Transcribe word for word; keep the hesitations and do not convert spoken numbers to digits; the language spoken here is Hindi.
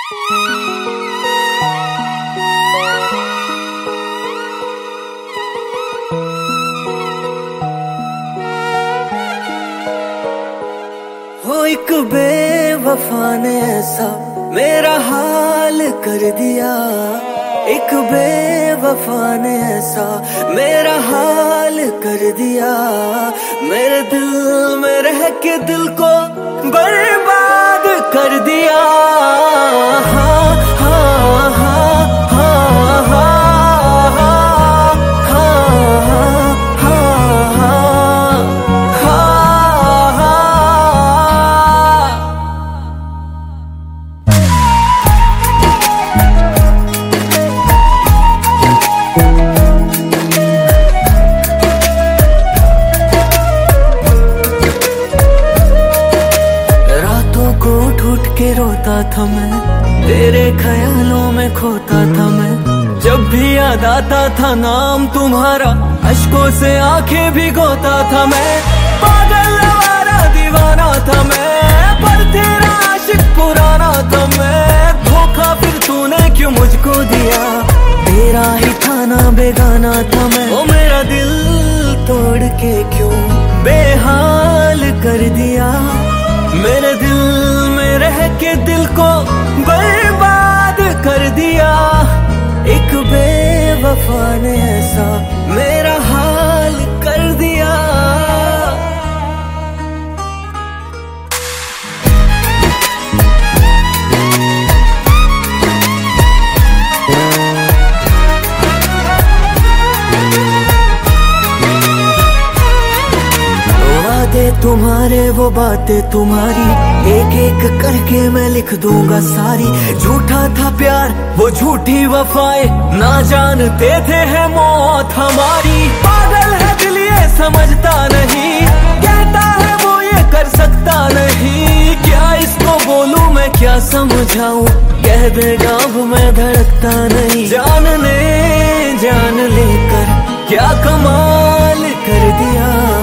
हो एक बेवफा ने ऐसा मेरा हाल कर दिया, एक बेवफा ने ऐसा मेरा हाल कर दिया। मेरे दिल में रह के दिल को बर्बाद कर दिया। हाँ हाँ हाँ हाँ हाँ हाँ हाँ उठ के रोता था मैं, तेरे ख्यालों में खोता था मैं। जब भी याद आता था नाम तुम्हारा, अश्कों से आंखें भिगोता था मैं। पागल आवारा दीवाना था मैं, पर तेरा आशिक पुराना था मैं। धोखा फिर तूने क्यों मुझको दिया, तेरा ही था ना बेगाना था मैं। ओ मेरा दिल तोड़ के क्यों बेहाल कर दिया, मेरे दिल में रह के दिल को बर्बाद कर दिया। एक बेवफा ने ऐसा मेरा हाल कर दिया। तुम्हारे वो बातें तुम्हारी, एक एक करके मैं लिख दूंगा सारी। झूठा था प्यार वो झूठी वफाएं, ना जानते थे है मौत हमारी। पागल है दिल ये समझता नहीं, कहता है वो ये कर सकता नहीं। क्या इसको बोलूं मैं क्या समझाऊं, कह देगा अब मैं धड़कता नहीं। जान ने जान लेकर क्या कमाल कर दिया।